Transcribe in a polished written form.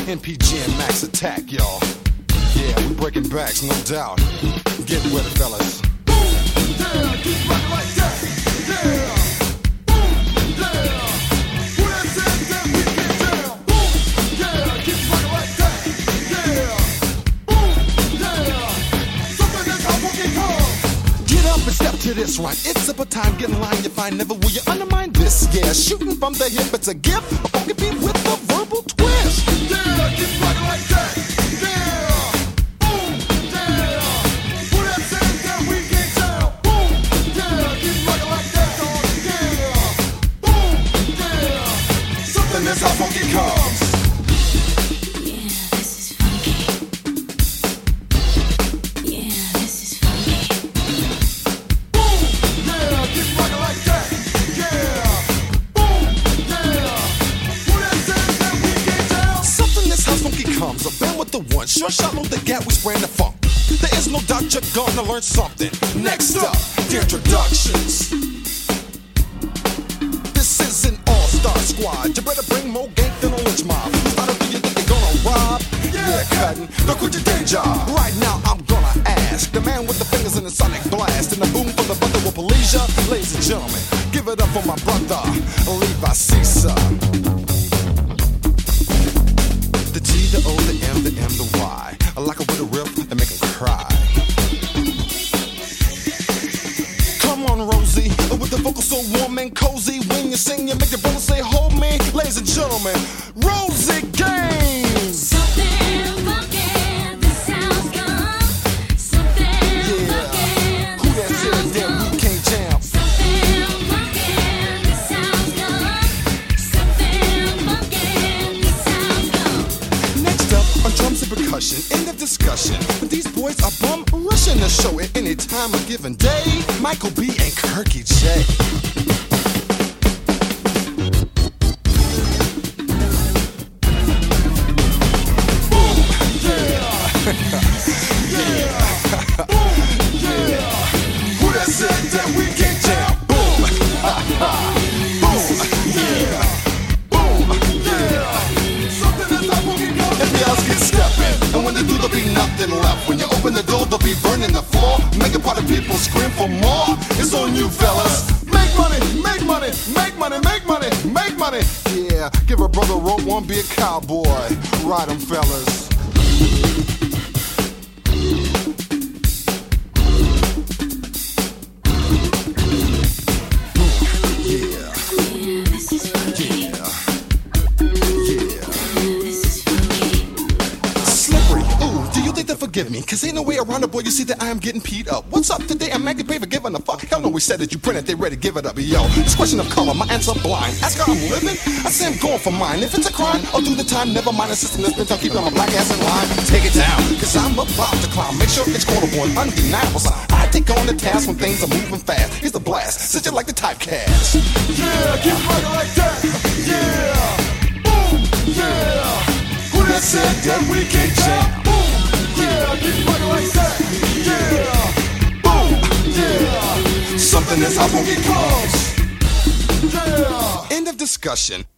NPG and Max Attack, y'all. Yeah, we breaking backs, no doubt. Get with it, fellas. Boom, yeah, keep rocking like that. Yeah, boom, yeah. Who that said that we get down? Boom, yeah, keep rocking like that. Yeah, boom, yeah. Something that's how funky comes. Get up and step to this rhyme. It's up a time, get in line, you find never will you undermine this. Yeah, shooting from the hip, it's a gift. A funky beat with a verbal twist. Yeah, keep rocking like that. Yeah, boom, yeah. Who that said that we get down? Boom, yeah, keep rocking like that, dog. Yeah, boom, yeah. Something that's how funky comes. A band with the one, sure shot load the gap, we spraying the funk. There is no doubt you're gonna learn something. Next up, the introductions. This is an all-star squad. You better bring more gang than a lynch mob. Who do you think they're gonna rob? Yeah, cutting. Don't quit your day job. Right now, I'm gonna ask the man with the fingers in the sonic blast and the boom for the brother with Policia. Ladies and gentlemen, give it up for my brother, Levi Caesar. The G, the O, the M, the M, the Y. I like it with a riff and make 'em cry. Come on, Rosie, with the vocal so warm and cozy. When you sing, you make your brother say, hold me. Ladies and gentlemen, Rosie Gaines. Something funky, this sounds good. Something funky, Who that said that we can't jam? something funky, this sounds good. Something funky, this sounds good. Next up, on drums and percussion, end of discussion. These boys are bum rushing the show at any time of given day. Michael B. and Kirky J. Boom, yeah, yeah, boom, yeah. Who that said that we can't jam? Boom, boom, yeah, boom, yeah. Something that's how funky comes. Every else get stepping, and when they do, there'll be nothing left. When you open the door, they'll be burning the floor, making part of people scream for more. It's on you, fellas. Make money, make money, make money, make money, make money. Yeah, give a brother rope, one be a cowboy. Ride 'em, fellas. Yeah, This is funky, yeah, yeah. this is funky. Slippery, ooh, do you think they'll forgive me? Cause ain't no way around it, boy, you see that I am getting peed up. What's up today? I'm Maggie Pay for giving a fuck. Hell no, we said that you printed, they ready to give it up. Yo, this question of color, my answer blind. Ask how I'm living, I say I'm going for mine. If it's a crime, I'll do the time. Never mind the system that's been tough, keeping my black ass in line. Take it down, cause I'm about to climb. Make sure it's quotable and undeniable sign. I take on the task when things are moving fast. Here's the blast, sit you like the typecast. Yeah, keep rocking like that. Yeah, boom, yeah. Who that said that we can't jam? Boom, yeah, keep rocking like that. Yeah, boom, yeah. Something that's how funky comes. Yeah. End of discussion.